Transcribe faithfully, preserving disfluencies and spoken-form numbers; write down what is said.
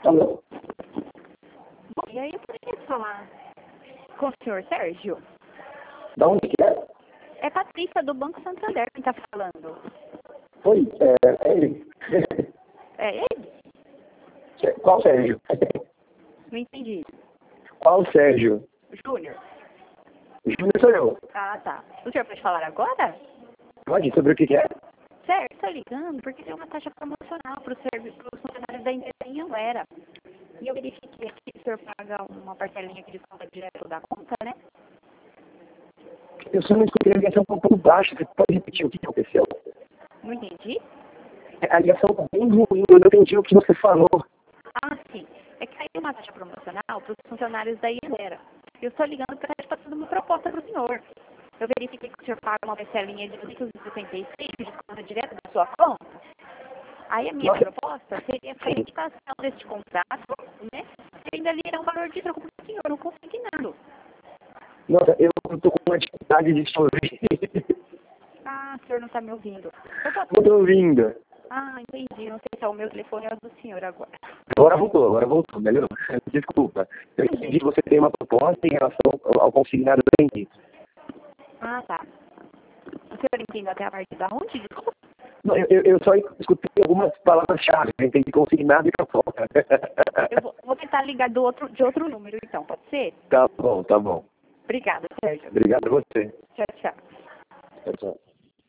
Alô? Bom, e aí eu poderia falar com o senhor Sérgio? Da onde que é? É Patrícia, do Banco Santander, quem está falando. Oi, é, é ele. É ele? Qual Sérgio? Não entendi. Qual Sérgio? Júnior. Júnior sou eu. Ah, tá. O senhor pode falar agora? Pode, sobre o que que é? Sério, estou ligando porque tem uma taxa promocional para os funcionários da empresa em Anguera. E eu verifiquei aqui que o senhor paga uma parcelinha que desconta direto da conta, né? Eu só não escutei a ligação um pouco baixa. Você pode repetir o que aconteceu? Não entendi. A ligação tá bem ruim, eu não entendi o que você falou. Ah, sim. É que saiu uma taxa promocional para os funcionários da Anguera. Eu estou ligando para estar fazendo uma proposta para o senhor. Eu verifiquei que o senhor paga uma parcelinha de duzentos e sessenta e seis que desconta direto da sua conta. Aí a minha Nossa. proposta seria a fixação deste contrato, né? E ainda lhe um valor de troco para o senhor, não consignado. Nossa, eu tô com uma dificuldade de te ouvir. Ah, o senhor não está me ouvindo. Eu posso... Não tô ouvindo. Ah, entendi. Não sei se é o meu telefone ou é o do senhor agora. Agora voltou, agora voltou, melhorou. Desculpa. Eu entendi que você tem uma proposta em relação ao ao consignado do entendi. Ah, tá. O senhor entende até a partir da onde? Desculpa. Não, eu, eu eu só escutei algumas palavras-chave, eu entendi consignado e proposta. Eu vou, vou tentar ligar do outro, de outro número, então. Pode ser? Tá bom, tá bom. Obrigada, Sérgio. Obrigado a você. Tchau, tchau. Tchau, tchau.